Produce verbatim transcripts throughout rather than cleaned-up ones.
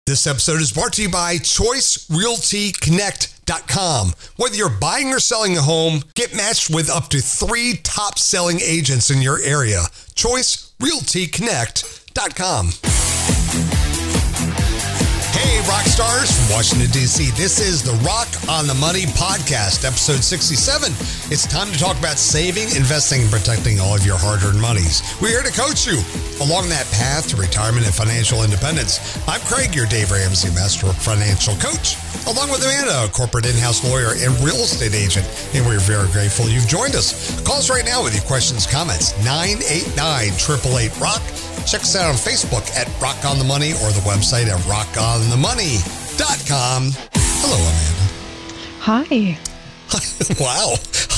This episode is brought to you by Choice Realty Connect dot com. Whether you're buying or selling a home, get matched with up to three top selling agents in your area. Choice Realty Connect dot com. Hey, rock stars from Washington, D C. This is the Rock on the Money podcast, episode sixty-seven. It's time to talk about saving, investing, and protecting all of your hard-earned monies. We're here to coach you along that path to retirement and financial independence. I'm Craig, your Dave Ramsey Master Financial Coach, along with Amanda, a corporate in-house lawyer and real estate agent. And we're very grateful you've joined us. Call us right now with your questions, comments, nine eight nine, eight eight eight, ROCK. Check us out on Facebook at Rock on the Money or the website at rock on the money dot com. Hello, Hi. Amanda. Wow.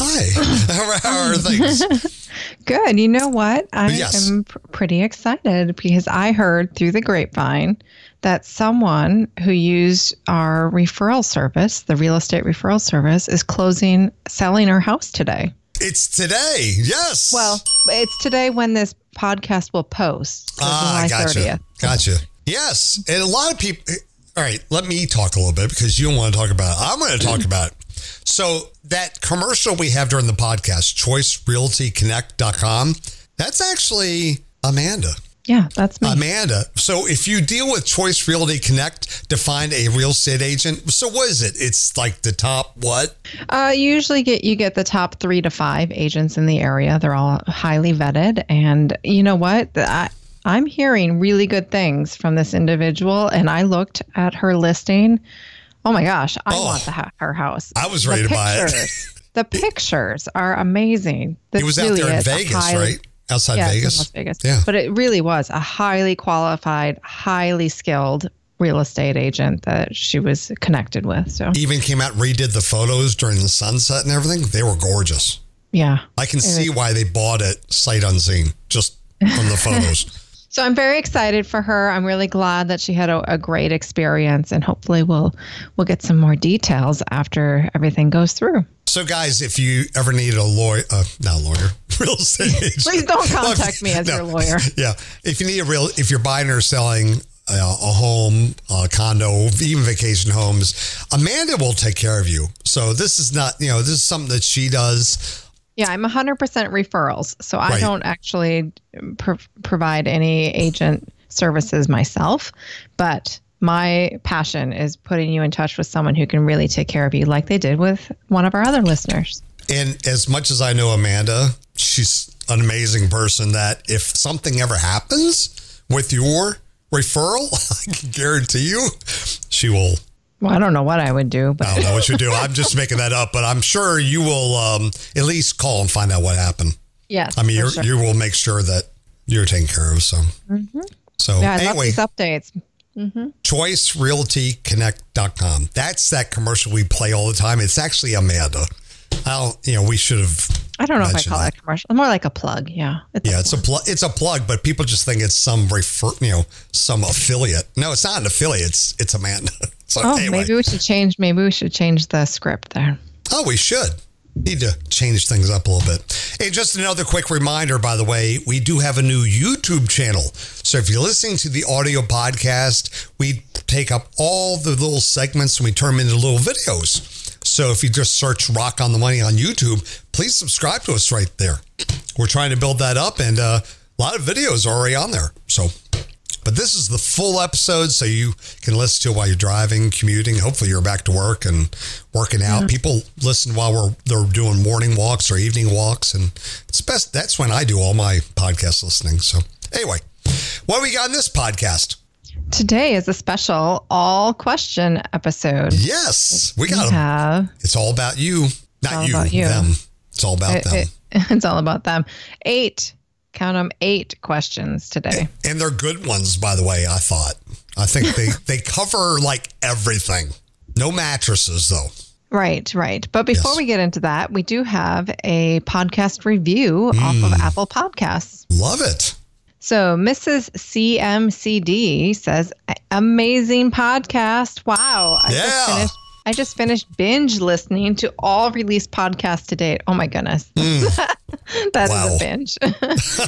Hi. How are things? Good. You know what? I yes. am pr- pretty excited because I heard through the grapevine that someone who used our referral service, the real estate referral service, is closing, selling her house today. It's today. Yes. Well, it's today when this podcast will post. So ah, July gotcha. thirtieth. Gotcha. Yes. And a lot of people, all right, let me talk a little bit because you don't want to talk about it. I'm going to talk about it. So that commercial we have during the podcast, Choice Realty Connect dot com, that's actually Amanda. Yeah, that's me. Amanda. So if you deal with Choice Realty Connect to find a real estate agent, so what is it? It's like the top what? Uh, you usually get you get the top three to five agents in the area. They're all highly vetted. And you know what? I, I'm hearing really good things from this individual. And I looked at her listing. Oh my gosh, I oh, want the, her house. I was ready the to buy it. The pictures are amazing. This it was out really there in is Vegas, highly, right? Outside yeah, Vegas. Las Vegas. Yeah. But it really was a highly qualified, highly skilled real estate agent that she was connected with. So even came out and redid the photos during the sunset and everything. They were gorgeous. Yeah. I can see why they bought it sight unseen just from the photos. So I'm very excited for her. I'm really glad that she had a, a great experience, and hopefully we'll we'll get some more details after everything goes through. So guys, if you ever need a lawyer, uh, not a lawyer, real estate agent. Please don't contact me as no, your lawyer. Yeah. If you need a real, if you're buying or selling uh, a home, a condo, even vacation homes, Amanda will take care of you. So this is not, you know, this is something that she does. Yeah, I'm one hundred percent referrals. So I Right. don't actually pro- provide any agent services myself, but my passion is putting you in touch with someone who can really take care of you like they did with one of our other listeners. And as much as I know Amanda, she's an amazing person that if something ever happens with your referral, I can guarantee you she will. Well, I don't know what I would do, but I don't know what you do. I'm just making that up, but I'm sure you will um, at least call and find out what happened. yes, I mean, you sure. you will make sure that you're taken care of. So, Mm-hmm. so Yeah, I love anyway, these updates. Mm-hmm. Choice Realty Connect dot com. That's that commercial we play all the time. It's actually Amanda. I don't, you know, we should have. I don't know if I mentioned call that. it a commercial. More like a plug. Yeah. It's Yeah, it's a plug. It's a plug, but people just think it's some refer, you know, some affiliate. No, it's not an affiliate. It's it's Amanda. So Oh, anyway. maybe we should change. Maybe we should change the script there. Oh, we should. Need to change things up a little bit. And just another quick reminder, by the way, we do have a new YouTube channel. So if you're listening to the audio podcast, we take up all the little segments and we turn them into little videos. So if you just search Rock on the Money on YouTube, please subscribe to us right there. We're trying to build that up, and uh, a lot of videos are already on there. So, but this is the full episode, so you can listen to it while you're driving, commuting. Hopefully you're back to work and working out. Mm-hmm. People listen while we're they're doing morning walks or evening walks, and it's best. That's when I do all my podcast listening. So anyway, what do we got in this podcast? Today is a special all question episode. Yes, we got we them. Have, it's all about you, not you, you, them. It's all about it, them. It, it's all about them. Eight, count them, eight questions today. And, and they're good ones, by the way, I thought. I think they, they cover like everything. No mattresses, though. Right, right. But before yes. we get into that, we do have a podcast review mm. off of Apple Podcasts. Love it. So Missus C M C D says, amazing podcast. Wow. I yeah. just finished I just finished binge listening to all released podcasts to date. Oh my goodness. Mm. that wow. is a binge.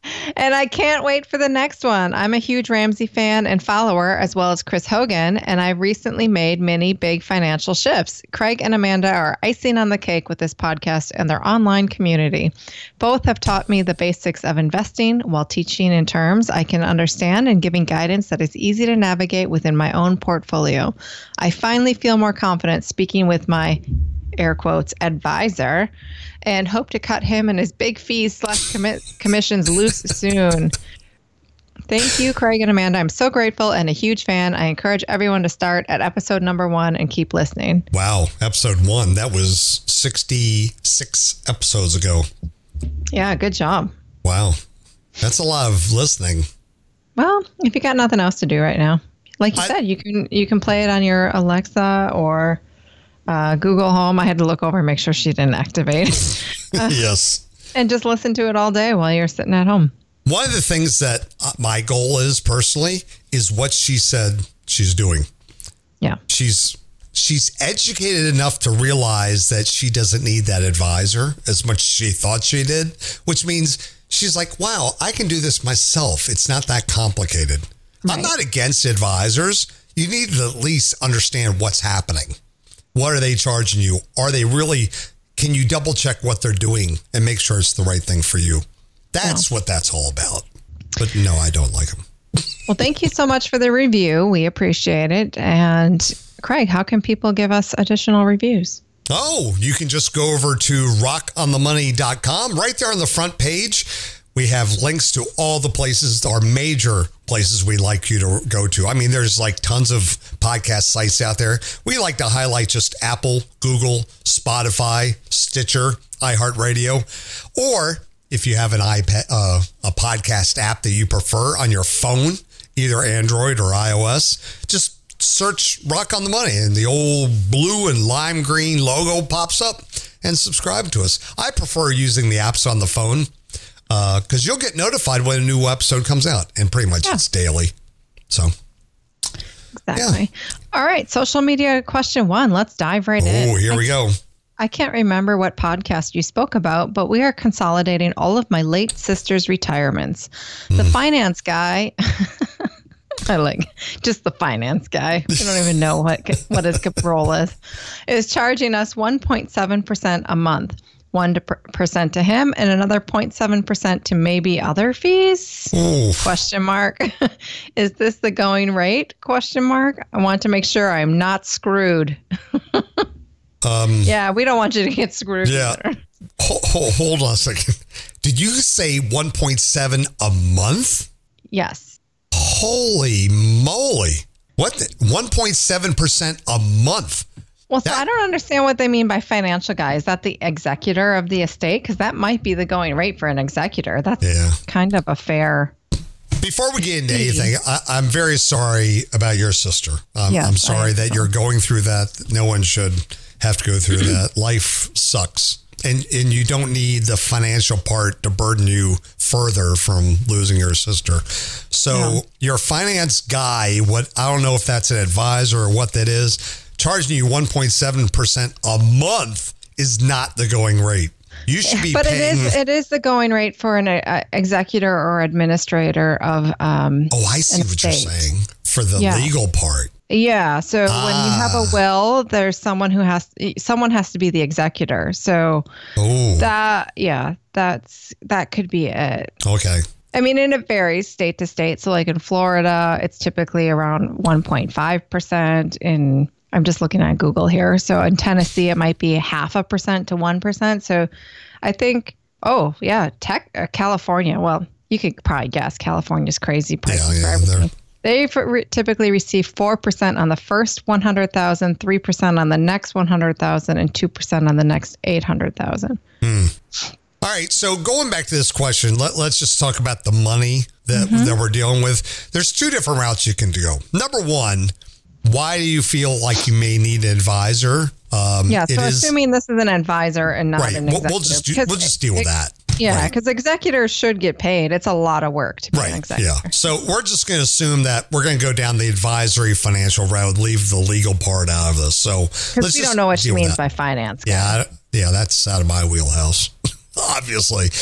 And I can't wait for the next one. I'm a huge Ramsey fan and follower, as well as Chris Hogan, and I've recently made many big financial shifts. Craig and Amanda are icing on the cake with this podcast and their online community. Both have taught me the basics of investing while teaching in terms I can understand and giving guidance that is easy to navigate within my own portfolio. I finally feel more confident speaking with my air quotes, advisor, and hope to cut him and his big fees slash commi- commissions loose soon. Thank you, Craig and Amanda. I'm so grateful and a huge fan. I encourage everyone to start at episode number one and keep listening. Wow. Episode one. That was sixty-six episodes ago. Yeah, good job. Wow. That's a lot of listening. Well, if you got nothing else to do right now, like you I, said, you can you can play it on your Alexa or Uh, Google Home. I had to look over and make sure she didn't activate. uh, yes. And just listen to it all day while you're sitting at home. One of the things that my goal is personally is what she said she's doing. Yeah. She's she's educated enough to realize that she doesn't need that advisor as much as she thought she did, which means she's like, wow, I can do this myself. It's not that complicated. Right. I'm not against advisors. You need to at least understand what's happening. What are they charging you? Are they really, can you double check what they're doing and make sure it's the right thing for you? That's yeah. what that's all about. But no, I don't like them. Well, thank you so much for the review. We appreciate it. And Craig, how can people give us additional reviews? Oh, you can just go over to rock on the money dot com. Right there on the front page, we have links to all the places, our major places we'd like you to go to. I mean, there's like tons of podcast sites out there. We like to highlight just Apple, Google, Spotify, Stitcher, iHeartRadio, or if you have an iPad, uh, a podcast app that you prefer on your phone, either Android or iOS, just search Rock on the Money and the old blue and lime green logo pops up and subscribe to us. I prefer using the apps on the phone because uh, you'll get notified when a new episode comes out, and pretty much yeah. it's daily. So, exactly. Yeah. All right, social media question one. Let's dive right oh, in. Oh, here I, we go. I can't remember what podcast you spoke about, but we are consolidating all of my late sister's retirements. The mm. finance guy, I like just the finance guy. We don't even know what what his role is. Is charging us one point seven percent a month. one percent to him and another zero point seven percent to maybe other fees? Oof. Question mark. Is this the going rate? Question mark. I want to make sure I'm not screwed. um, yeah, we don't want you to get screwed. Yeah. Hold, hold on a second. Did you say one point seven a month? Yes. Holy moly. What? The, one point seven percent a month? Well, so that, I don't understand what they mean by financial guy. Is that the executor of the estate? Because that might be the going rate for an executor. That's yeah. kind of a fair. Before we get into anything, I, I'm very sorry about your sister. Um, yes, I'm sorry that so. you're going through that. No one should have to go through that. Life sucks. And and you don't need the financial part to burden you further from losing your sister. So yeah. your finance guy, what I don't know if that's an advisor or what that is, charging you one point seven percent a month is not the going rate. You should be but paying. But it is it is the going rate for an uh, executor or administrator of um Oh, I see what estate. you're saying. For the yeah. legal part. Yeah. So ah. when you have a will, there's someone who has someone has to be the executor. So Ooh. that yeah, that's that could be it. Okay. I mean, and it varies state to state. So like in Florida, it's typically around one point five percent. In I'm just looking at Google here. So in Tennessee, it might be half a percent to one percent. So I think, oh, yeah, tech, uh, California. Well, you could probably guess California's crazy prices yeah, yeah, for everything. They for, typically receive four percent on the first one hundred thousand, three percent on the next one hundred thousand, and two percent on the next eight hundred thousand. Hmm. All right. So going back to this question, let, let's just talk about the money that, mm-hmm. that we're dealing with. There's two different routes you can go. Number one, why do you feel like you may need an advisor? Um, yeah, so assuming this is an advisor and not right. an executive. We'll just, do, we'll just deal it, with that. Yeah, because right. executors should get paid. It's a lot of work to be right. an executor. Yeah. So we're just going to assume that we're going to go down the advisory financial route, leave the legal part out of this. So because we don't know what she means by finance. Yeah, I, yeah, that's out of my wheelhouse, obviously.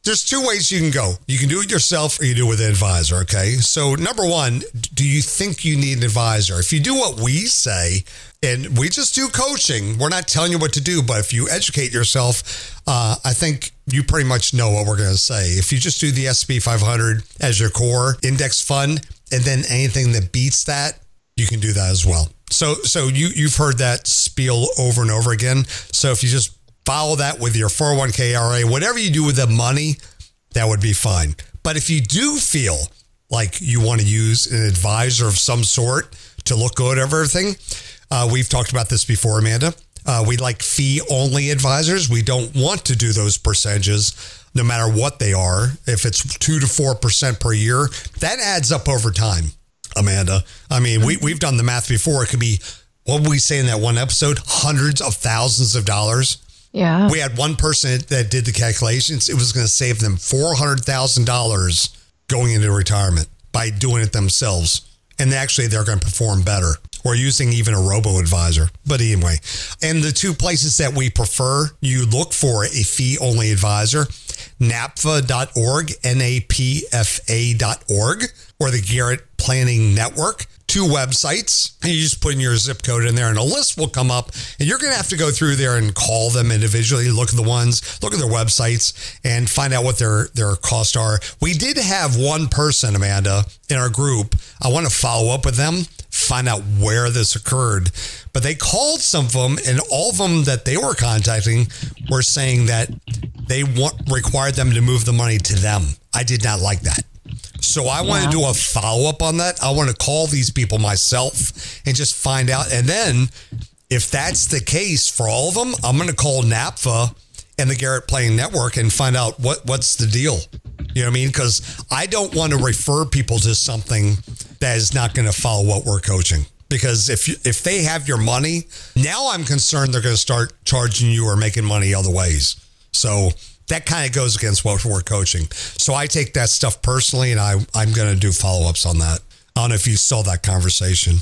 there's two ways you can go. You can do it yourself or you do it with an advisor, okay? So number one, do you think you need an advisor? If you do what we say, and we just do coaching, we're not telling you what to do, but if you educate yourself, uh, I think you pretty much know what we're going to say. If you just do the S and P five hundred as your core index fund, and then anything that beats that, you can do that as well. So so you, you've heard that spiel over and over again. So if you just follow that with your four oh one k I R A, whatever you do with the money, that would be fine. But if you do feel like you want to use an advisor of some sort to look good over everything, uh, we've talked about this before, Amanda. Uh, we like fee-only advisors. We don't want to do those percentages, no matter what they are. If it's two to four percent per year, that adds up over time, Amanda. I mean, we, we've done the math before. It could be, what did we say in that one episode? Hundreds of thousands of dollars. Yeah. We had one person that did the calculations. It was going to save them four hundred thousand dollars going into retirement by doing it themselves. And actually, they're going to perform better, or using even a robo-advisor. But anyway, and the two places that we prefer, you look for a fee-only advisor, N A P F A dot org, N A P F A dot org, or the Garrett Planning Network. Two websites, and you just put in your zip code in there and a list will come up, and you're going to have to go through there and call them individually, look at the ones, look at their websites, and find out what their, their costs are. We did have one person, Amanda, in our group. I want to follow up with them, find out where this occurred, but they called some of them, and all of them that they were contacting were saying that they want required them to move the money to them. I did not like that. So I want yeah. to do a follow-up on that. I want to call these people myself and just find out. And then if that's the case for all of them, I'm going to call N A P F A and the Garrett Planning Network and find out what, what's the deal. You know what I mean? Because I don't want to refer people to something that is not going to follow what we're coaching. Because if you, if they have your money, now I'm concerned they're going to start charging you or making money other ways. So that kind of goes against what we're coaching. So I take that stuff personally, and I, I'm going to do follow-ups on that. I don't know if you saw that conversation.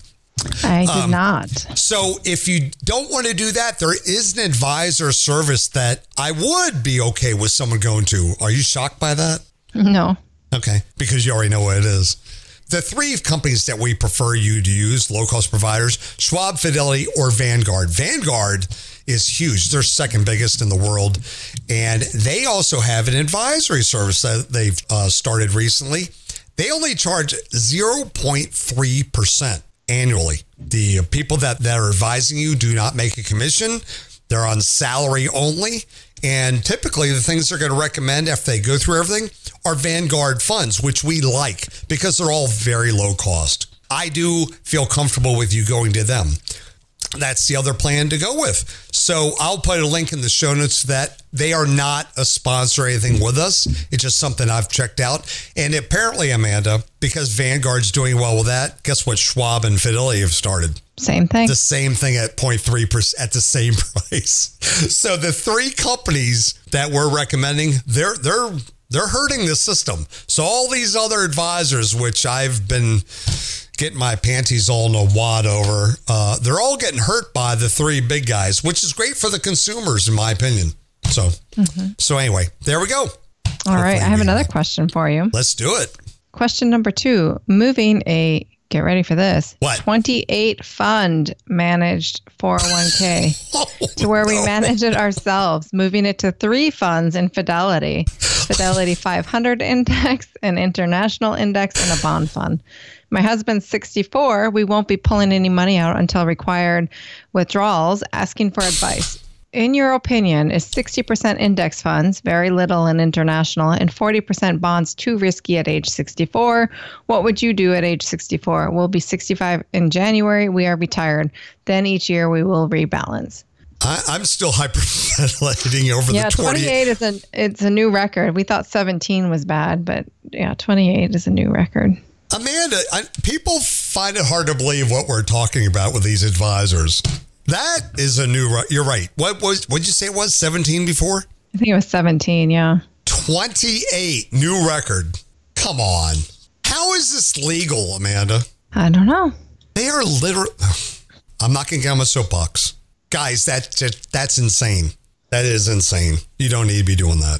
I did um, not. So if you don't want to do that, there is an advisor service that I would be okay with someone going to. Are you shocked by that? No. Okay, because you already know what it is. The three companies that we prefer you to use, low-cost providers, Schwab, Fidelity, or Vanguard. Vanguard is huge. They're second biggest in the world. And they also have an advisory service that they've uh, started recently. They only charge zero point three percent annually. The people that, that are advising you do not make a commission. They're on salary only. And typically the things they're going to recommend after they go through everything are Vanguard funds, which we like because they're all very low cost. I do feel comfortable with you going to them. That's the other plan to go with. So I'll put a link in the show notes that they are not a sponsor or anything with us. It's just something I've checked out. And apparently, Amanda, because Vanguard's doing well with that, guess what? Schwab and Fidelity have started. Same thing. The same thing at zero point three percent at the same price. So the three companies that we're recommending, they're they're they're hurting the system. So all these other advisors, which I've been getting my panties all in a wad over, uh, they're all getting hurt by the three big guys, which is great for the consumers, in my opinion. So, mm-hmm. so anyway, there we go. All Hopefully right. I have another question for you. Let's do it. Question number two, moving a, get ready for this, what? twenty-eight fund managed four oh one k oh, to where we no. manage it ourselves, moving it to three funds in Fidelity, Fidelity five hundred index, an international index, and a bond fund. My husband's sixty-four. We won't be pulling any money out until required withdrawals, asking for advice. In your opinion, is sixty percent index funds, very little in international, and forty percent bonds too risky at age sixty-four? What would you do at age sixty-four? We'll be sixty-five in January. We are retired. Then each year we will rebalance. I, I'm still hyperventilating over yeah, the twenty. twenty-eight is a, it's a new record. We thought seventeen was bad, but yeah, twenty-eight is a new record. Amanda, I, people find it hard to believe what we're talking about with these advisors. That is a new, you're right. What was, what'd you say it was, seventeen before? I think it was seventeen, yeah. twenty-eight, new record. Come on. How is this legal, Amanda? I don't know. They are literally, I'm not going to get on my soapbox. Guys, that, that's insane. That is insane. You don't need to be doing that.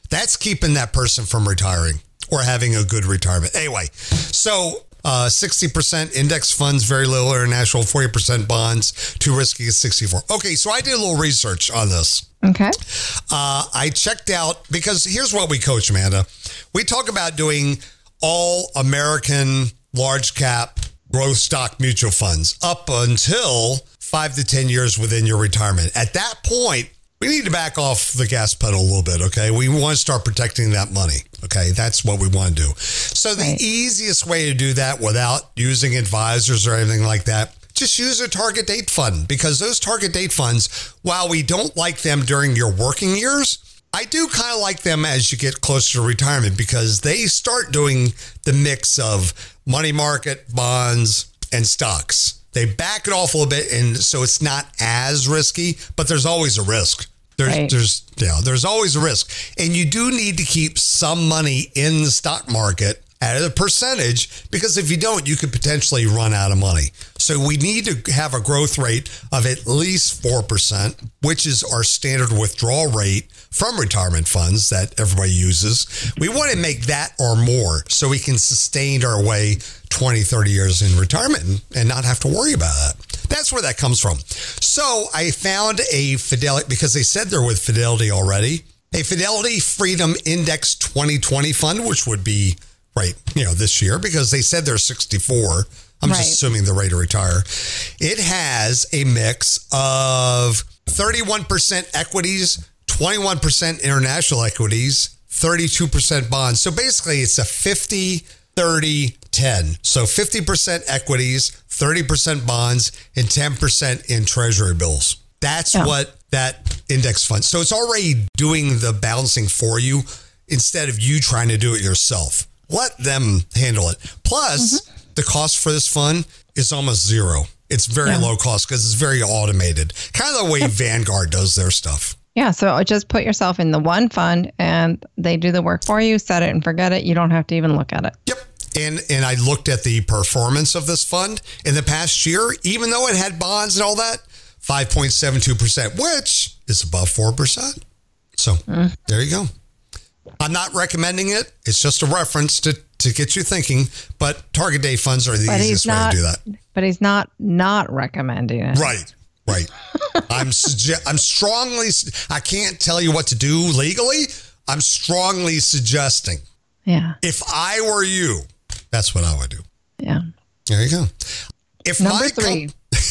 That's keeping that person from retiring or having a good retirement. Anyway, so uh, sixty percent index funds, very little international, forty percent bonds, too risky at sixty-four. Okay, so I did a little research on this. Okay. Uh, I checked out, because here's what we coach, Amanda. We talk about doing all American large cap growth stock mutual funds up until five to ten years within your retirement. At that point, we need to back off the gas pedal a little bit, okay? We want to start protecting that money, okay? That's what we want to do. So the Right. easiest way to do that without using advisors or anything like that, just use a target date fund, because those target date funds, while we don't like them during your working years, I do kind of like them as you get closer to retirement, because they start doing the mix of money market, bonds, and stocks. They back it off a little bit, and so it's not as risky, but there's always a risk. There's, Right. there's, yeah, there's always a risk. And you do need to keep some money in the stock market at a percentage, because if you don't, you could potentially run out of money. So we need to have a growth rate of at least four percent, which is our standard withdrawal rate from retirement funds that everybody uses. We want to make that or more so we can sustain our way twenty, thirty years in retirement and, and not have to worry about that. That's where that comes from. So I found a Fidelity, because they said they're with Fidelity already, a Fidelity Freedom Index twenty twenty fund, which would be right, you know, this year, because they said they're sixty-four. I'm Right. just assuming they're ready to retire. It has a mix of thirty-one percent equities, twenty-one percent international equities, thirty-two percent bonds. So basically it's a fifty, thirty, ten. So fifty percent equities, thirty percent bonds, and ten percent in treasury bills. That's Yeah. what that index fund. So it's already doing the balancing for you instead of you trying to do it yourself. Let them handle it. Plus, mm-hmm. the cost for this fund is almost zero. It's very Yeah. low cost because it's very automated. Kind of the way Vanguard does their stuff. Yeah. So just put yourself in the one fund and they do the work for you, set it and forget it. You don't have to even look at it. Yep. And and I looked at the performance of this fund in the past year, even though it had bonds and all that, five point seven two percent, which is above four percent. So mm. there you go. I'm not recommending it. It's just a reference to, to get you thinking, but target date funds are the but easiest not, way to do that. But he's not not recommending it. Right, right. I'm suge- I'm strongly, I can't tell you what to do legally. I'm strongly suggesting. Yeah. If I were you, that's what I would do. Yeah. There you go. If Number my three. Com-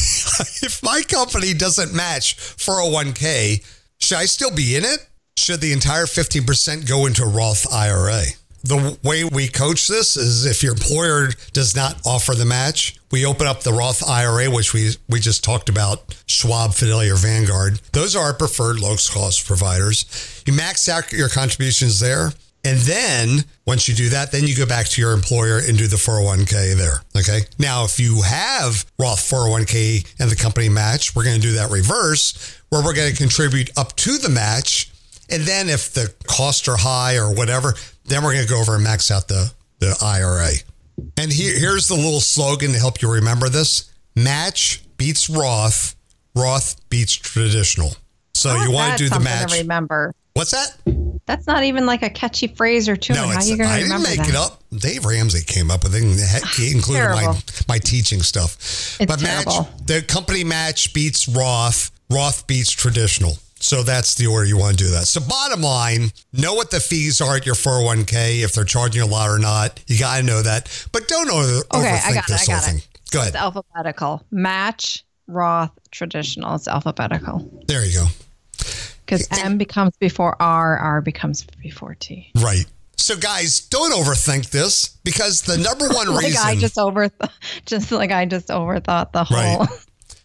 if my company doesn't match four oh one k, should I still be in it? Should the entire fifteen percent go into a Roth I R A? The way we coach this is if your employer does not offer the match, we open up the Roth I R A, which we we just talked about, Schwab, Fidelity, or Vanguard. Those are our preferred low-cost providers. You max out your contributions there. And then once you do that, then you go back to your employer and do the four oh one k there. Okay. Now, if you have Roth four oh one k and the company match, we're going to do that reverse, where we're going to contribute up to the match. And then if the costs are high or whatever, then we're going to go over and max out the, the I R A. And here, here's the little slogan to help you remember this. Match beats Roth. Roth beats traditional. So How you is want that to do the something match. to remember? What's that? That's not even like a catchy phrase or two. No, How are it's, you going to I didn't remember make that? it up. Dave Ramsey came up with it. And he included my, Terrible. my teaching stuff. It's but match, terrible. the company match beats Roth. Roth beats traditional. So that's the order you want to do that. So bottom line, know what the fees are at your four oh one k, if they're charging you a lot or not. You got to know that. But don't over, Okay, overthink I got it. this I whole got thing. it. Go It's ahead. alphabetical. Match, Roth, traditional. It's alphabetical. There you go. Because M becomes before R, R becomes before T. Right. So guys, don't overthink this, because the number one like reason... I just over, just like I just overthought the whole... Right.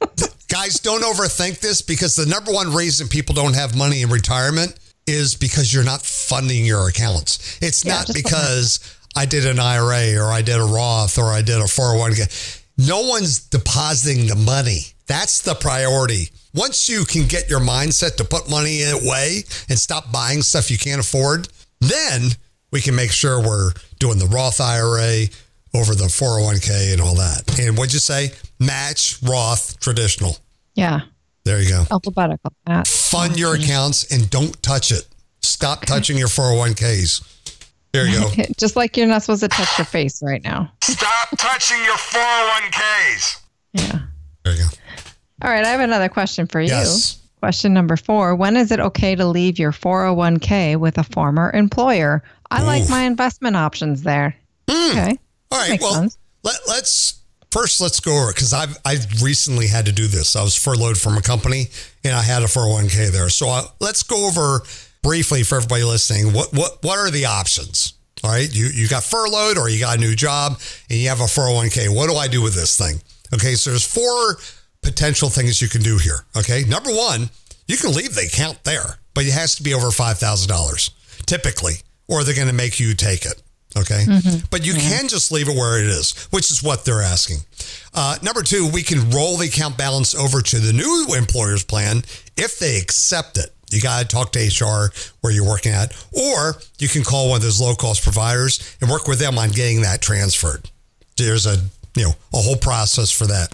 Guys, don't overthink this, because the number one reason people don't have money in retirement is because you're not funding your accounts. It's Yeah, not just because I did an I R A or I did a Roth or I did a four oh one k. No one's depositing the money. That's the priority. Once you can get your mindset to put money away and stop buying stuff you can't afford, then we can make sure we're doing the Roth I R A over the four oh one k and all that. And what'd you say? Match, Roth, traditional. Yeah. There you go. Alphabetical. Match, Fund Roth, your traditional. accounts and don't touch it. Stop touching your four oh one k's. There you go. Just like you're not supposed to touch your face right now. Stop touching your four oh one k's. Yeah. There you go. All right. I have another question for you. Yes. Question number four. When is it okay to leave your four oh one k with a former employer? I Ooh. like my investment options there. Mm. Okay. All right. Makes well, sense. let, let's first let's go over it because I've I've recently had to do this. I was furloughed from a company and I had a four oh one k there. So I, let's go over briefly for everybody listening. What what what are the options? All right. You you got furloughed or you got a new job and you have a four oh one k. What do I do with this thing? Okay. So there's four potential things you can do here. Okay. Number one, you can leave the account there, but it has to be over five thousand dollars typically, or they're going to make you take it. Okay. Mm-hmm. But you yeah. can just leave it where it is, which is what they're asking. Uh, number two, we can roll the account balance over to the new employer's plan if they accept it. You got to talk to H R where you're working at, or you can call one of those low cost providers and work with them on getting that transferred. There's a, you know, a whole process for that.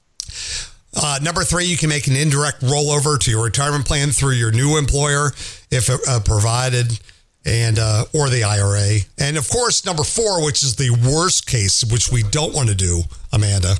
Uh, number three, you can make an indirect rollover to your retirement plan through your new employer if uh, provided, and uh, or the I R A. And of course, number four, which is the worst case, which we don't want to do, Amanda,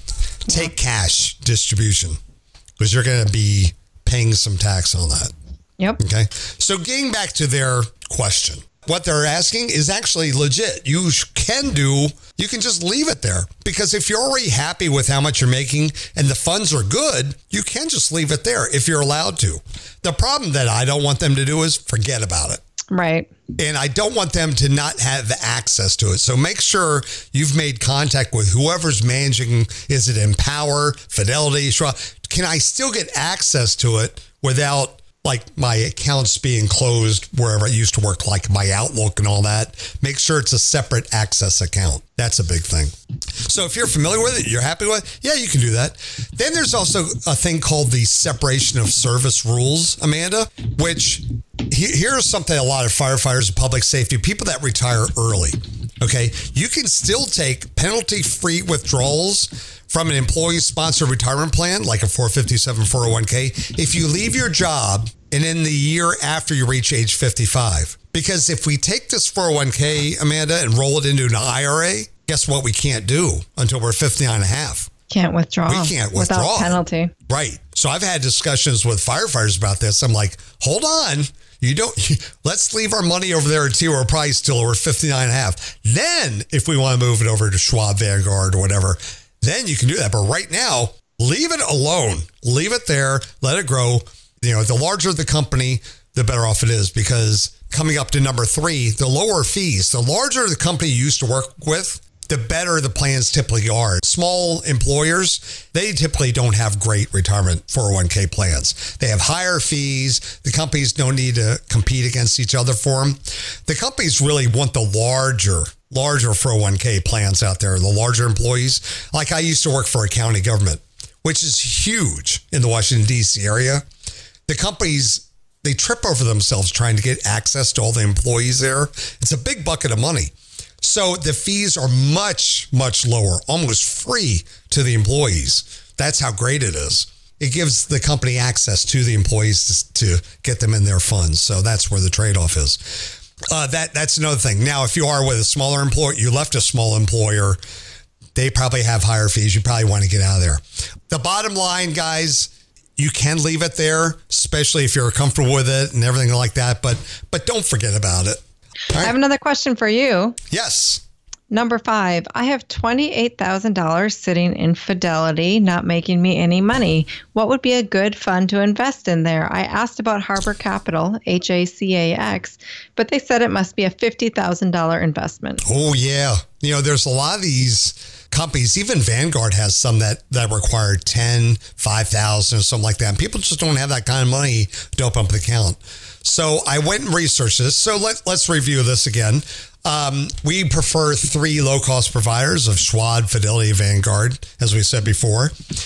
take cash distribution because you're going to be paying some tax on that. Yep. Okay. So getting back to their question, what they're asking is actually legit. You can do, you can just leave it there because if you're already happy with how much you're making and the funds are good, you can just leave it there if you're allowed to. The problem that I don't want them to do is forget about it. Right. And I don't want them to not have access to it. So make sure you've made contact with whoever's managing. Is it Empower, Fidelity, Schwab? Can I still get access to it without like my accounts being closed wherever I used to work, like my Outlook and all that? Make sure it's a separate access account. That's a big thing. So if you're familiar with it, you're happy with it, yeah, you can do that. Then there's also a thing called the separation of service rules, Amanda, which here's something a lot of firefighters and public safety, people that retire early, okay? You can still take penalty-free withdrawals from an employee-sponsored retirement plan, like a four fifty-seven four oh one k, if you leave your job and in the year after you reach age fifty-five. Because if we take this four oh one k, Amanda, and roll it into an I R A, guess what we can't do until we're fifty-nine and a half? Can't withdraw. We can't withdraw. Without penalty. Right. So I've had discussions with firefighters about this. I'm like, hold on. You don't, let's leave our money over there at T Rowe Price till we're fifty-nine and a half. Then if we want to move it over to Schwab, Vanguard, or whatever, then you can do that. But right now, leave it alone. Leave it there. Let it grow. You know, the larger the company, the better off it is, because coming up to number three, the lower fees. The larger the company you used to work with, the better the plans typically are. Small employers, they typically don't have great retirement four oh one k plans. They have higher fees. The companies don't need to compete against each other for them. The companies really want the larger, larger four oh one k plans out there, the larger employees. Like I used to work for a county government, which is huge in the Washington, D C area. The companies, they trip over themselves trying to get access to all the employees there. It's a big bucket of money. So the fees are much, much lower, almost free to the employees. That's how great it is. It gives the company access to the employees to, to get them in their funds. So that's where the trade-off is. Uh, that That's another thing. Now, if you are with a smaller employer, you left a small employer, they probably have higher fees. You probably want to get out of there. The bottom line, guys, you can leave it there, especially if you're comfortable with it and everything like that. But but don't forget about it. Right. I have another question for you. Yes. Number five, I have twenty-eight thousand dollars sitting in Fidelity, not making me any money. What would be a good fund to invest in there? I asked about Harbor Capital, H A C A X, but they said it must be a fifty thousand dollars investment. Oh, yeah. You know, there's a lot of these companies, even Vanguard has some that, that require ten, five thousand or something like that. And people just don't have that kind of money to open up an account. So I went and researched this. So let, let's review this again. Um, we prefer three low-cost providers of Schwab, Fidelity, Vanguard, as we said before.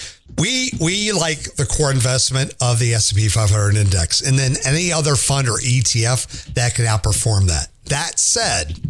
We we like the core investment of the S and P five hundred index, and then any other fund or E T F that can outperform that. That said,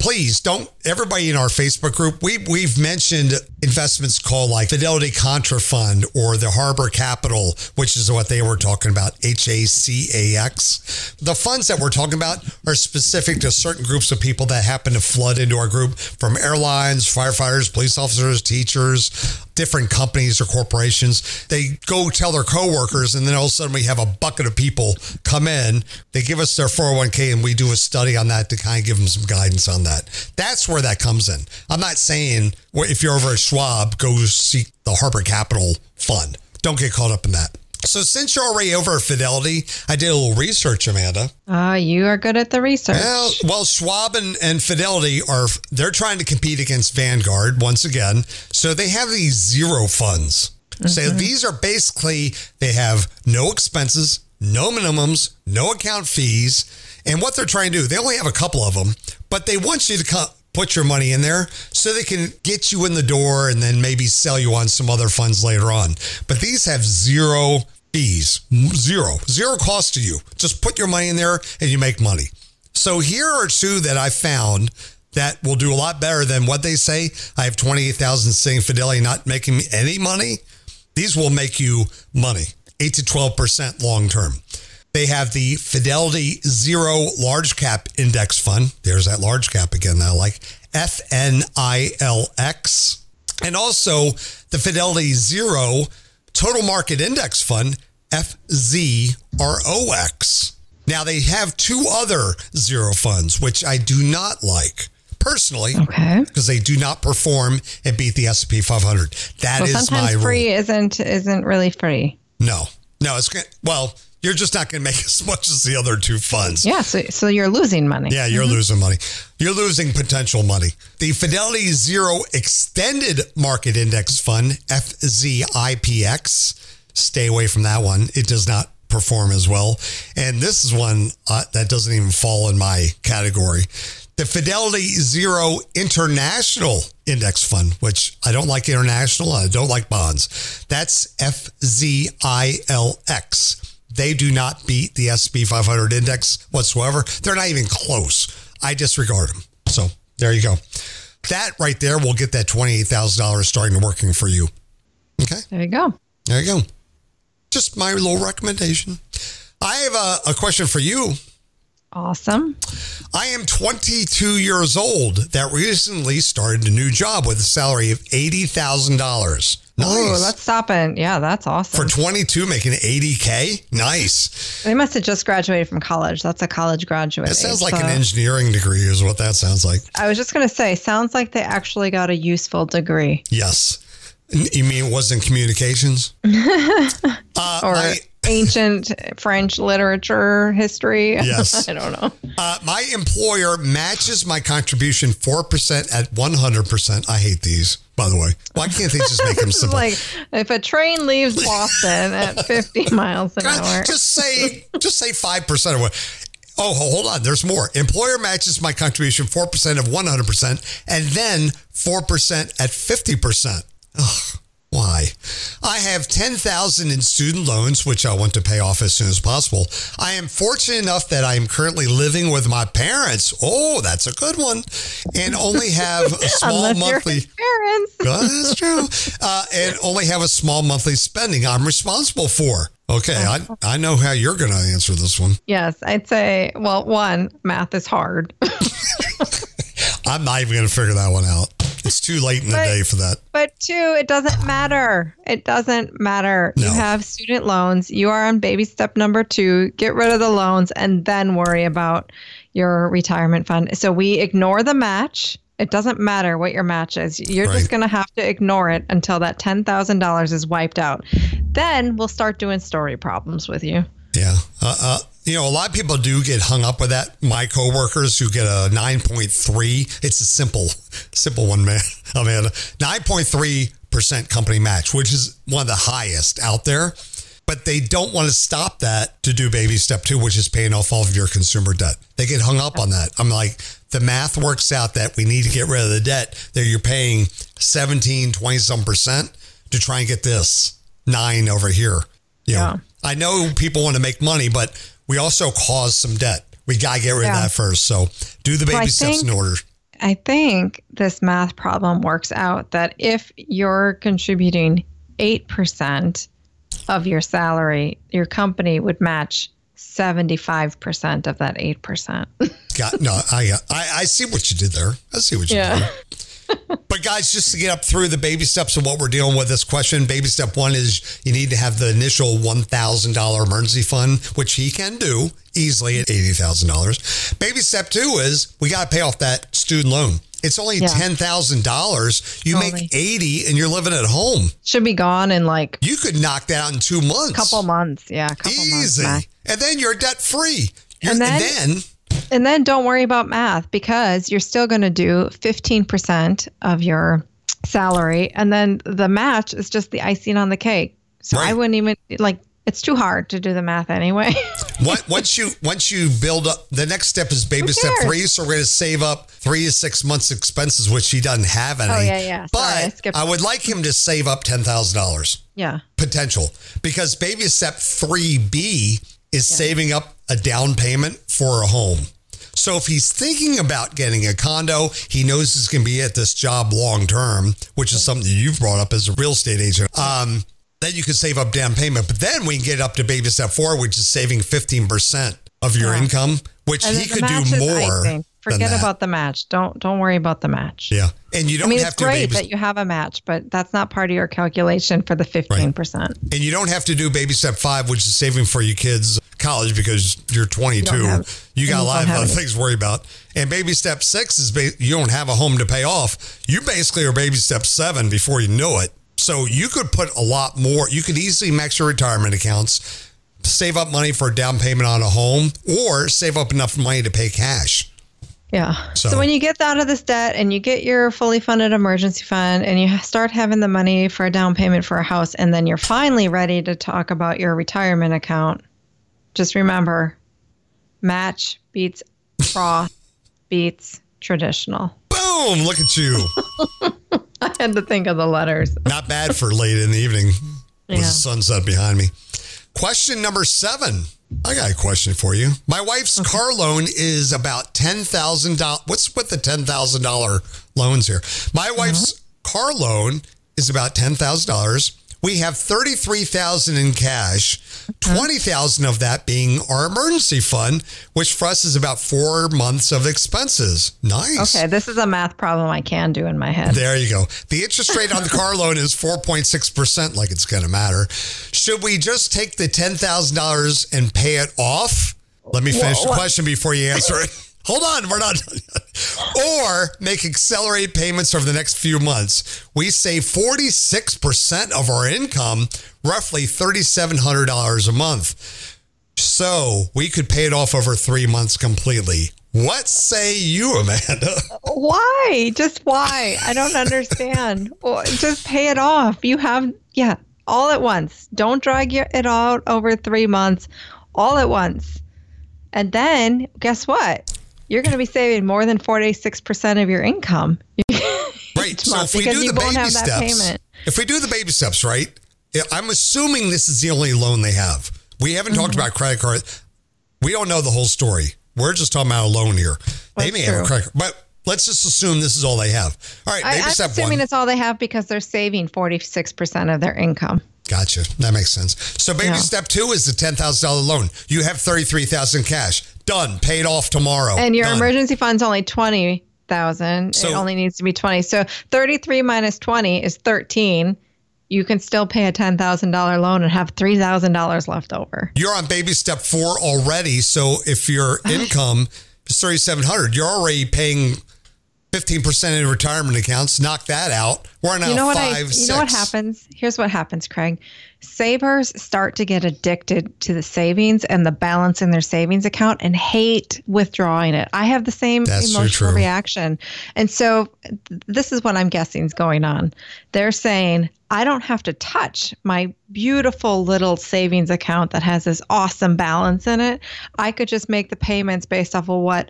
please don't, everybody in our Facebook group, we, we've mentioned investments called like Fidelity Contra Fund or the Harbor Capital, which is what they were talking about, H A C A X. The funds that we're talking about are specific to certain groups of people that happen to flood into our group, from airlines, firefighters, police officers, teachers, different companies or corporations. They go tell their coworkers, and then all of a sudden we have a bucket of people come in. They give us their four oh one k, and we do a study on that to kind of give them some guidance on that. That's where that comes in. I'm not saying if you're over at Schwab, go seek the Harbor Capital Fund. Don't get caught up in that. So since you're already over at Fidelity, I did a little research, Amanda. Ah, uh, you are good at the research. Well, well Schwab and, and Fidelity are, they're trying to compete against Vanguard once again. So they have these zero funds. Mm-hmm. So these are basically, they have no expenses, no minimums, no account fees. And what they're trying to do, they only have a couple of them, but they want you to come, put your money in there so they can get you in the door and then maybe sell you on some other funds later on. But these have zero fees, zero, zero cost to you. Just put your money in there and you make money. So here are two that I found that will do a lot better than what they say. I have twenty-eight thousand sitting Fidelity not making me any money. These will make you money, eight to twelve percent long term. They have the Fidelity Zero Large Cap Index Fund. There's that large cap again that I like. F N I L X. And also the Fidelity Zero Total Market Index Fund, F Z R O X. Now, they have two other zero funds, which I do not like personally, okay, because they do not perform and beat the S and P five hundred. That well, is my rule. Sometimes free isn't, isn't really free. No. No, it's good. Well, you're just not going to make as much as the other two funds. Yeah, so, so you're losing money. Yeah, you're mm-hmm. losing money. You're losing potential money. The Fidelity Zero Extended Market Index Fund, F Z I P X. Stay away from that one. It does not perform as well. And this is one uh, that doesn't even fall in my category. The Fidelity Zero International Index Fund, which I don't like international. I don't like bonds. That's F Z I L X. They do not beat the S and P five hundred index whatsoever. They're not even close. I disregard them. So there you go. That right there will get that twenty-eight thousand dollars starting to working for you. Okay. There you go. There you go. Just my little recommendation. I have a, a question for you. Awesome. I am twenty-two years old that recently started a new job with a salary of eighty thousand dollars. Nice. Oh, let's stop it. Yeah, that's awesome. For twenty-two, making eighty K? Nice. They must have just graduated from college. That's a college graduate. That sounds age, like so. an engineering degree is what that sounds like. I was just going to say, sounds like they actually got a useful degree. Yes. You mean it wasn't communications? uh, or my, ancient French literature, history? Yes. I don't know. Uh, my employer matches my contribution four percent at one hundred percent. I hate these, by the way. Why can't they just make them simple? Like, if a train leaves Boston at fifty miles an hour. Just say, just say five percent of what. Oh, hold on. There's more. Employer matches my contribution four percent of one hundred percent and then four percent at fifty percent. Ugh, why? I have ten thousand dollars in student loans, which I want to pay off as soon as possible. I am fortunate enough that I am currently living with my parents. Oh, that's a good one. And only have a small Unless monthly. You're his parents. That's true. Uh, and only have a small monthly spending I'm responsible for. Okay, I I know how you're going to answer this one. Yes, I'd say, well, one, math is hard. I'm not even going to figure that one out. It's too late in the but, day for that. But two, it doesn't matter. It doesn't matter. No. You have student loans. You are on baby step number two. Get rid of the loans and then worry about your retirement fund. So we ignore the match. It doesn't matter what your match is. You're right. just going to have to ignore it until that ten thousand dollars is wiped out. Then we'll start doing story problems with you. Yeah. Uh, uh, you know, a lot of people do get hung up with that. My coworkers who get a nine point three, it's a simple, simple one, man, Amanda. nine point three percent company match, which is one of the highest out there. But they don't want to stop that to do baby step two, which is paying off all of your consumer debt. They get hung up on that. I'm like, the math works out that we need to get rid of the debt that you're paying seventeen, twenty some percent to try and get this nine over here. You know, Yeah. I know people want to make money, but we also cause some debt. We got to get rid Yeah. of that first. So do the baby So I steps think- in order. I think this math problem works out that if you're contributing eight percent of your salary, your company would match seventy-five percent of that eight percent. Got, no, I, I I see what you did there. I see what you Yeah. did. But guys, just to get up through the baby steps of what we're dealing with this question, baby step one is you need to have the initial one thousand dollars emergency fund, which he can do easily at eighty thousand dollars. Baby step two is we got to pay off that student loan. It's only Yeah. ten thousand dollars. You Only. make eighty and you're living at home. Should be gone in like You could knock that out in two months. a couple months. Yeah, a couple Easy. months. max. And then you're debt free. And then- and then And then don't worry about math because you're still going to do fifteen percent of your salary. And then the match is just the icing on the cake. So Right. I wouldn't even like, it's too hard to do the math anyway. What- once you once you build up, the next step is baby step cares? three. So we're going to save up three to six months expenses, which he doesn't have any. Oh, yeah, yeah. Sorry, I But skipped I would like him to save up ten thousand dollars yeah. potential, because baby step three B is saving up a down payment for a home. So if he's thinking about getting a condo, he knows he's going to be at this job long term, which is something you've brought up as a real estate agent. Um, then you could save up down payment. But then we can get up to baby step four, which is saving fifteen percent of your Yeah. income, which And he then the could match do is more. icing. Forget than that. about the match. Don't don't worry about the match. Yeah. And you I don't mean, have it's to great baby that you have a match, but that's not part of your calculation for the fifteen percent. and you don't have to do baby step five, which is saving for your kids' college because you're twenty-two. You, have- got a and you lot don't of have other any. things to worry about. And baby step six is ba- you don't have a home to pay off. You basically are baby step seven before you know it. So you could put a lot more. You could easily max your retirement accounts, save up money for a down payment on a home, or save up enough money to pay cash. Yeah. So- So, when you get out of this debt and you get your fully funded emergency fund and you start having the money for a down payment for a house, and then you're finally ready to talk about your retirement account, just remember, match beats Roth beats traditional. Boom! Look at you. I had to think of the letters. Not bad for late in the evening with Yeah. the sunset behind me. Question number seven. I got a question for you. My wife's car loan is about ten thousand dollars. What's with the ten thousand dollars loans here? My wife's car loan is about ten thousand dollars. We have thirty-three thousand dollars in cash, twenty thousand dollars of that being our emergency fund, which for us is about four months of expenses. Nice. Okay, this is a math problem I can do in my head. There you go. The interest rate on the car loan is four point six percent, like it's going to matter. Should we just take the ten thousand dollars and pay it off? Let me finish the What? question before you answer it. Hold on, we're not done yet. Or make accelerated payments over the next few months. We save forty-six percent of our income, roughly three thousand seven hundred dollars a month. So we could pay it off over three months completely. What say you, Amanda? Why? Just why? I don't understand. Well, just pay it off. You have, yeah, all at once. Don't drag your, it out over three months, all at once. And then guess what? You're going to be saving more than forty-six percent of your income. Right. So month if we because do you the won't baby have that steps, payment. if we do the baby steps, right? yeah, I'm assuming this is the only loan they have. We haven't talked Mm-hmm. about credit card. We don't know the whole story. We're just talking about a loan here. They That's may have a true. credit card, but let's just assume this is all they have. All right. I, Baby I'm step assuming one. it's all they have because they're saving forty-six percent of their income. Gotcha. That makes sense. So baby Yeah. step two is the ten thousand dollars loan. You have thirty-three thousand dollars cash. Done. Paid off tomorrow. And your Done. emergency fund's only twenty thousand. So- It only needs to be twenty. So thirty-three minus twenty is thirteen. You can still pay a ten thousand dollars loan and have three thousand dollars left over. You're on baby step four already. So if your income is thirty-seven hundred dollars, you're already paying fifteen percent in retirement accounts. Knock that out. We're now You know what five, I? You six. know what happens? Here's what happens, Craig. Savers start to get addicted to the savings and the balance in their savings account and hate withdrawing it. I have the same That's so emotional true. reaction. And so th- this is what I'm guessing is going on. They're saying, I don't have to touch my beautiful little savings account that has this awesome balance in it. I could just make the payments based off of what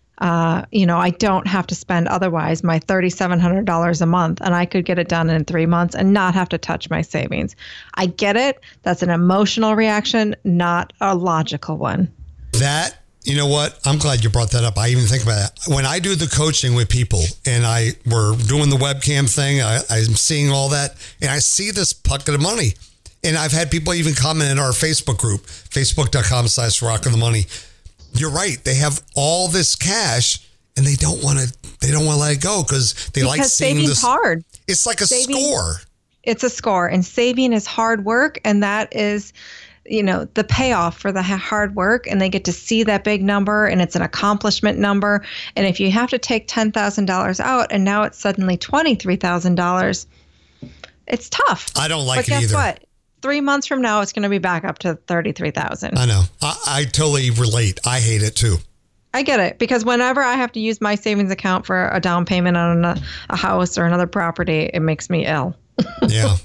uh, you know, I don't have to spend otherwise my three thousand seven hundred dollars a month, and I could get it done in three months and not have to touch my savings. I get it. That's an emotional reaction, not a logical one. That You know what? I'm glad you brought that up. I even think about that. When I do the coaching with people and I we're doing the webcam thing, I, I'm seeing all that and I see this bucket of money. And I've had people even comment in our Facebook group, facebook.com slash rock of the money. You're right. They have all this cash and they don't want to, they don't want to let it go because they because like seeing saving's this. hard. It's like a saving, score. It's a score, and saving is hard work. And that is, you know, the payoff for the hard work, and they get to see that big number, and it's an accomplishment number. And if you have to take ten thousand dollars out and now it's suddenly twenty-three thousand dollars, it's tough. I don't like but it guess either. What? Three months from now, it's going to be back up to thirty-three thousand dollars. I know. I, I totally relate. I hate it too. I get it, because whenever I have to use my savings account for a down payment on a, a house or another property, it makes me ill. Yeah.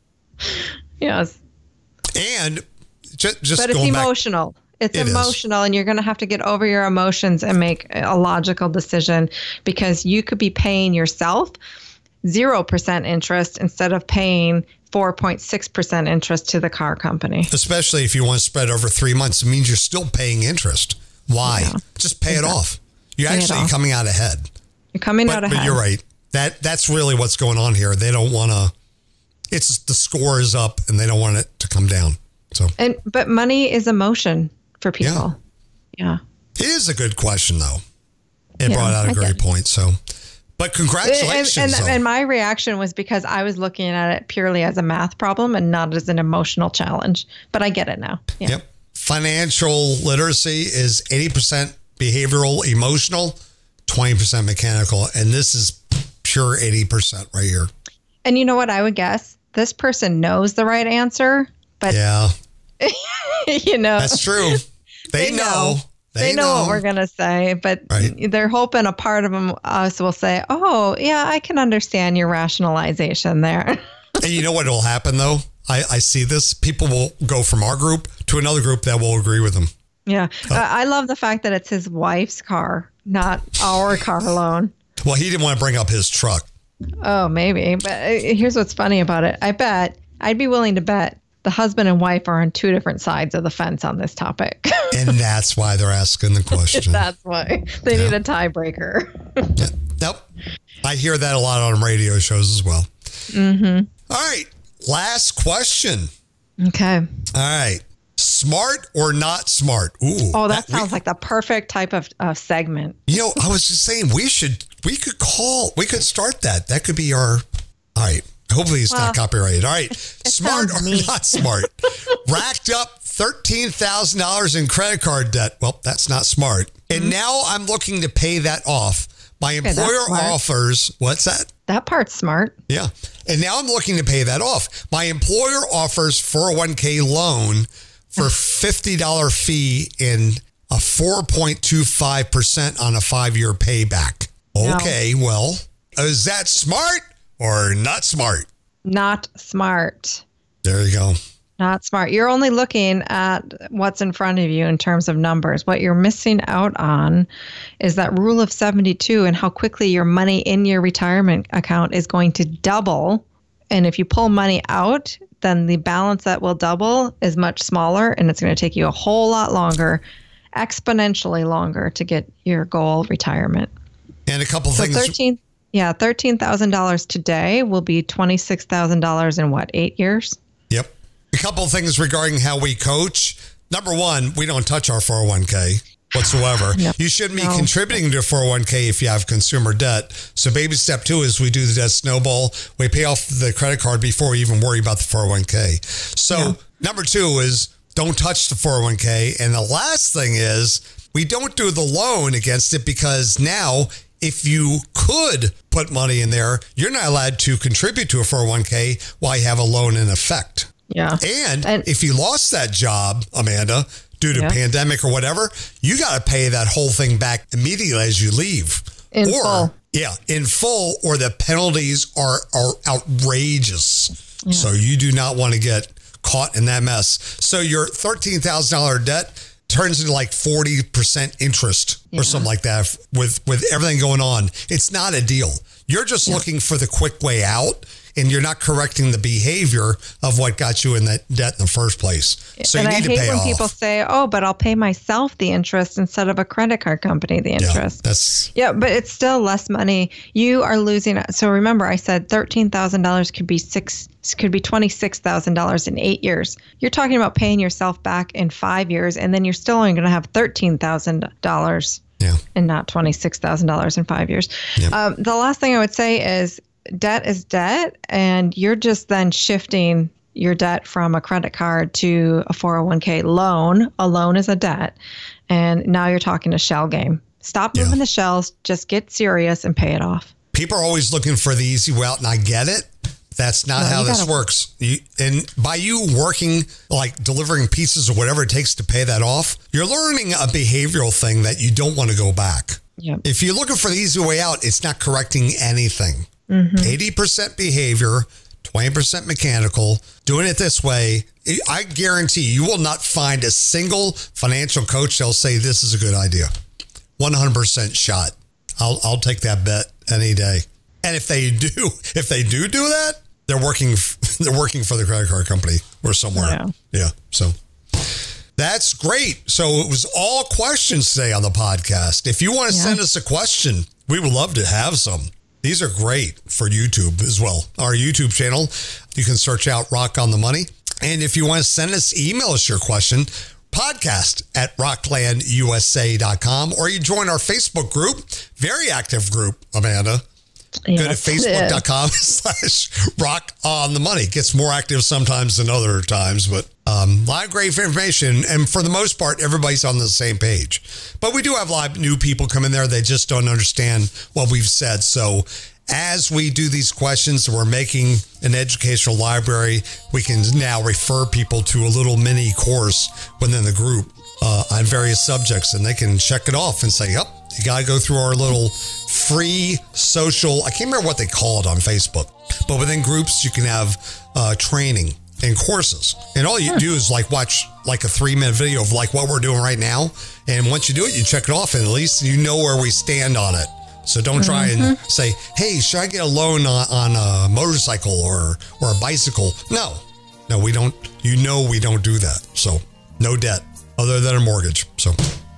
Yes. And just, just but it's going emotional. Back, it's it emotional, is. And you're going to have to get over your emotions and make a logical decision, because you could be paying yourself zero percent interest instead of paying four point six percent interest to the car company. Especially if you want to spread over three months, it means you're still paying interest. Why? Yeah. Just pay exactly. it off. You're pay actually coming out ahead. You're coming but, out ahead. But you're right. That That's really what's going on here. They don't want to, it's the score is up and they don't want it to come down. So, and But money is emotion for people. Yeah. yeah. It is a good question, though. It yeah, brought out a I great point. So, but congratulations. And, and, though. and my reaction was because I was looking at it purely as a math problem and not as an emotional challenge. But I get it now. Yeah. Yep. Financial literacy is eighty percent behavioral, emotional, twenty percent mechanical. And this is pure eighty percent right here. And you know what I would guess? This person knows the right answer, but yeah, you know, that's true. They, they know. know. They, they know, know what we're going to say, but right. they're hoping a part of them, us will say, oh, yeah, I can understand your rationalization there. And you know what will happen, though? I, I see this. People will go from our group to another group that will agree with them. Yeah. Uh, I love the fact that it's his wife's car, not our car alone. Well, he didn't want to bring up his truck. Oh, maybe. But uh, here's what's funny about it. I bet, I'd be willing to bet the husband and wife are on two different sides of the fence on this topic. And that's why they're asking the question. That's why. They yeah. need a tiebreaker. Yeah. Nope. I hear that a lot on radio shows as well. Mm-hmm. All right. Last question. Okay. All right. Smart or not smart? Ooh. Oh, that, that sounds we, like the perfect type of uh, segment. You know, I was just saying we should, we could call, we could start that. That could be our, all right. Hopefully it's well, not copyrighted. All right. Smart or mean. Not smart? Racked up thirteen thousand dollars in credit card debt. Well, that's not smart. And mm-hmm. now I'm looking to pay that off. My okay, employer offers, what's that? That part's smart. Yeah. And now I'm looking to pay that off. My employer offers four oh one k loan for fifty dollars fee and a four point two five percent on a five-year payback. Okay, no. Well, is that smart or not smart? Not smart. There you go. Not smart. You're only looking at what's in front of you in terms of numbers. What you're missing out on is that rule of seventy-two and how quickly your money in your retirement account is going to double. And if you pull money out, then the balance that will double is much smaller, and it's going to take you a whole lot longer, exponentially longer, to get your goal retirement. And a couple so things. thirteen, yeah, thirteen thousand dollars today will be twenty-six thousand dollars in what, eight years? Yep. A couple of things regarding how we coach. Number one, we don't touch our four oh one k whatsoever. No, you shouldn't be no. contributing to a four oh one k if you have consumer debt. So baby step two is we do the debt snowball. We pay off the credit card before we even worry about the four oh one k. So yeah. number two is don't touch the four oh one k. And the last thing is we don't do the loan against it, because now if you could put money in there, you're not allowed to contribute to a four oh one k while you have a loan in effect. Yeah. And, and if you lost that job, Amanda, due to yeah. pandemic or whatever, you got to pay that whole thing back immediately as you leave. In or, full. Yeah, in full, or the penalties are, are outrageous. Yeah. So you do not want to get caught in that mess. So your thirteen thousand dollars debt turns into like forty percent interest yeah. or something like that with, with everything going on. It's not a deal. You're just yeah. looking for the quick way out. and you're not correcting the behavior of what got you in that debt in the first place. So and you need I to hate pay when off. people say, "Oh, but I'll pay myself the interest instead of a credit card company the interest." Yeah, that's yeah, but it's still less money. You are losing. So remember, I said thirteen thousand dollars could be six, could be twenty six thousand dollars in eight years. You're talking about paying yourself back in five years, and then you're still only going to have thirteen thousand dollars. Yeah. And not twenty-six thousand dollars in five years. Yeah. Um, the last thing I would say is debt is debt, and you're just then shifting your debt from a credit card to a four oh one k loan. A loan is a debt, and now you're talking a shell game. Stop moving Yeah. the shells. Just get serious and pay it off. People are always looking for the easy way out, and I get it. That's not No, how you this gotta- works. You, and by you working, like delivering pizzas or whatever it takes to pay that off, you're learning a behavioral thing that you don't want to go back. Yep. If you're looking for the easy way out, it's not correcting anything. Mm-hmm. eighty percent behavior, twenty percent mechanical. Doing it this way, I guarantee you will not find a single financial coach that'll say this is a good idea. one hundred percent shot. I'll I'll take that bet any day. And if they do, if they do do that, they're working they're working for the credit card company or somewhere. Yeah. Yeah. So that's great. So it was all questions today on the podcast. If you want to Yeah. send us a question, we would love to have some. These are great for YouTube as well. Our YouTube channel, you can search out Rock on the Money. And if you want to send us, email us your question, podcast at rockland u s a dot com, or you join our Facebook group, very active group, Amanda. Go to Yes, it facebook is. dot com slash rock on the money. Gets more active sometimes than other times, but um, a lot of great information. And for the most part, everybody's on the same page. But we do have a lot of new people come in there. They just don't understand what we've said. So as we do these questions, we're making an educational library. We can now refer people to a little mini course within the group uh, on various subjects, and they can check it off and say, yep, you got to go through our little free social, I can't remember what they call it on Facebook, but within groups, you can have uh, training and courses. And all you do is like watch like a three minute video of like what we're doing right now. And once you do it, you check it off, and at least you know where we stand on it. So don't try mm-hmm. and say, hey, should I get a loan on, on a motorcycle or, or a bicycle? No, no, we don't. You know, we don't do that. So no debt other than a mortgage. So.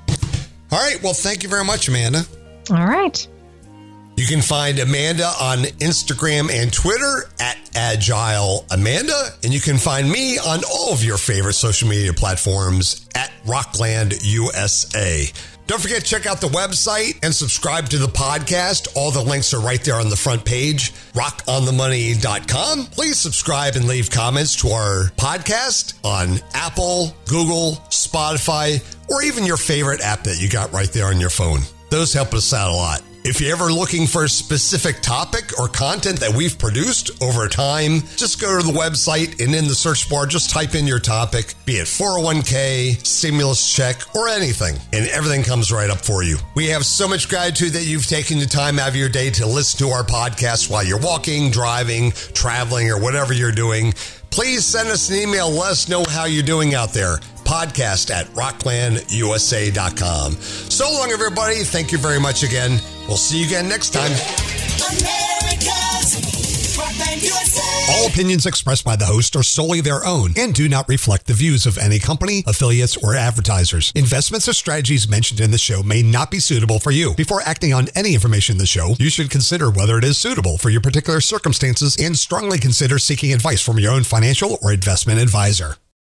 All right. Well, thank you very much, Amanda. All right. You can find Amanda on Instagram and Twitter at Agile Amanda. And you can find me on all of your favorite social media platforms at Rockland U S A. Don't forget to check out the website and subscribe to the podcast. All the links are right there on the front page, rock on the money dot com. Please subscribe and leave comments to our podcast on Apple, Google, Spotify, or even your favorite app that you got right there on your phone. Those help us out a lot. If you're ever looking for a specific topic or content that we've produced over time, just go to the website and in the search bar, just type in your topic, be it four oh one k, stimulus check, or anything, and everything comes right up for you. We have so much gratitude that you've taken the time out of your day to listen to our podcast while you're walking, driving, traveling, or whatever you're doing. Please send us an email. Let us know how you're doing out there. Podcast at rockland u s a dot com. So long, everybody. Thank you very much again. We'll see you again next time. America's Rockland U S A. All opinions expressed by the host are solely their own and do not reflect the views of any company, affiliates, or advertisers. Investments or strategies mentioned in the show may not be suitable for you. Before acting on any information in the show, you should consider whether it is suitable for your particular circumstances and strongly consider seeking advice from your own financial or investment advisor.